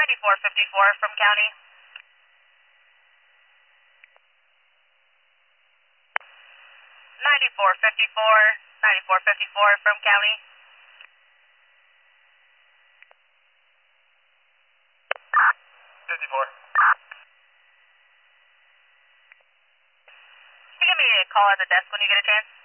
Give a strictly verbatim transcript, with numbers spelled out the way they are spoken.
ninety-four fifty-four from county. ninety-four fifty-four, ninety-four fifty-four from county. fifty-four. Can you give me a call at the desk when you get a chance?